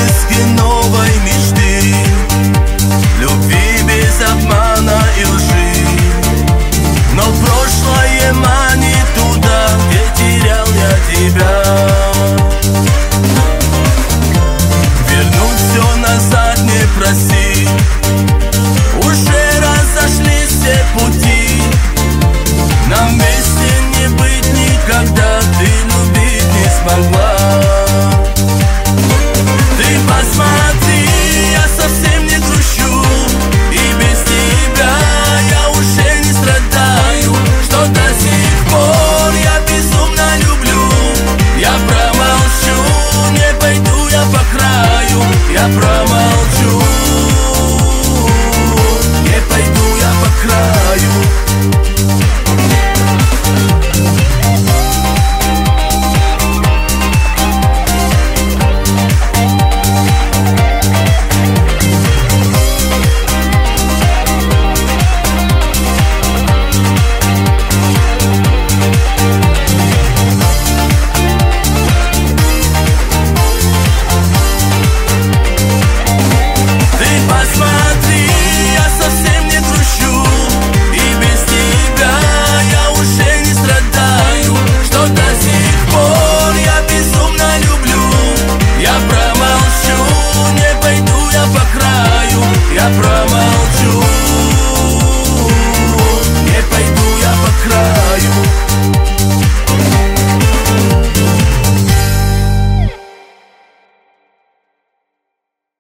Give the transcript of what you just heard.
поиски новой мечты, любви без обмана и лжи. Но прошлое манит туда, где терял я тебя. Вернуть все назад не проси, уже разошлись все пути. Нам вместе не быть никогда, ты любить не смогла. Ты посмотри, я совсем не грущу, и без тебя я уже не страдаю. Что до сих пор я безумно люблю. Я промолчу, не пойду я по краю, я